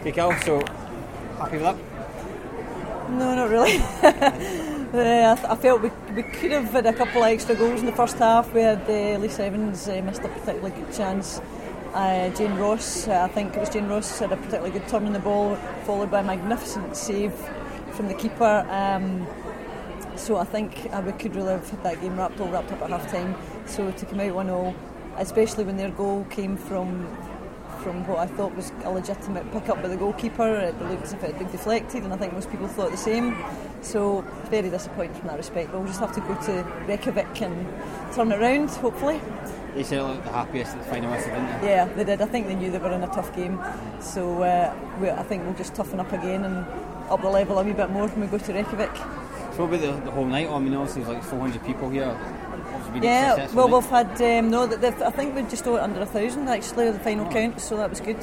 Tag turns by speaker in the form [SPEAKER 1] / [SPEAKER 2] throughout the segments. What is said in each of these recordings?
[SPEAKER 1] Okay, Cal, so happy with that?
[SPEAKER 2] No, not really. I felt we could have had a couple of extra goals in the first half. We had Lisa Evans missed a particularly good chance. Jane Ross, I think it was Jane Ross, had a particularly good turn on the ball, followed by a magnificent save from the keeper. So I think we could really have had that game wrapped up at half time. So to come out 1-0, especially when their goal came from what I thought was a legitimate pick up by the goalkeeper, it looked as if it had been deflected, and I think most people thought the same. So very disappointing from that respect, but we'll just have to go to Reykjavik and turn it around, hopefully.
[SPEAKER 1] They said looked the happiest at the final whistle, didn't they?
[SPEAKER 2] Yeah, they did. I think they knew they were in a tough game, so I think we'll just toughen up again and up the level a wee bit more when we go to Reykjavik.
[SPEAKER 1] So what about the whole night? I mean, obviously there's like 400 people here.
[SPEAKER 2] Yeah, well, we've had I think we're just under 1,000 actually, the final count, so that was good.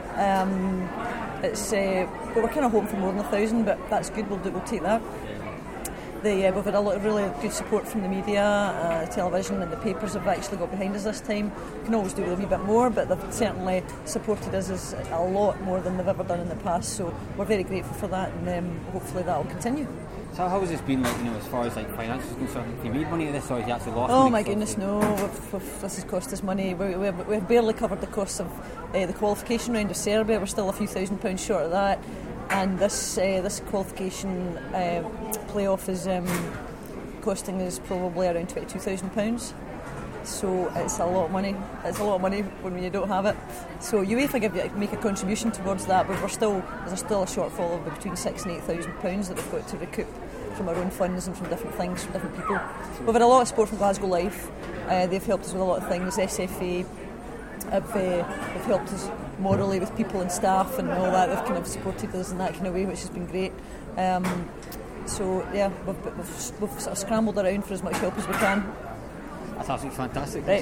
[SPEAKER 2] We're kind of hoping for more than 1,000, but that's good. We'll take that. We've had a lot of really good support from the media, television, and the papers have actually got behind us this time. We can always do with a wee bit more, but they've certainly supported us a lot more than they've ever done in the past. So we're very grateful for that, and hopefully that will continue.
[SPEAKER 1] So how has this been, like, as far as like finances concerned? Have you made money at this, or have you actually lost
[SPEAKER 2] money?
[SPEAKER 1] Oh
[SPEAKER 2] my goodness, no. This has cost us money. We've barely covered the costs of the qualification round of Serbia. We're still a few £1,000s short of that, and this qualification playoff is costing us probably around £22,000. So it's a lot of money. It's a lot of money when you don't have it. So UEFA make a contribution towards that, but there's still a shortfall of between £6,000 and £8,000 that we've got to recoup from our own funds and from different things, from different people. We've had a lot of support from Glasgow Life. They've helped us with a lot of things. SFA have helped us morally with people and staff and all that. They've kind of supported us in that kind of way, which has been great. So yeah, we've sort of scrambled around for as much help as we can.
[SPEAKER 1] That's absolutely fantastic.
[SPEAKER 2] Right.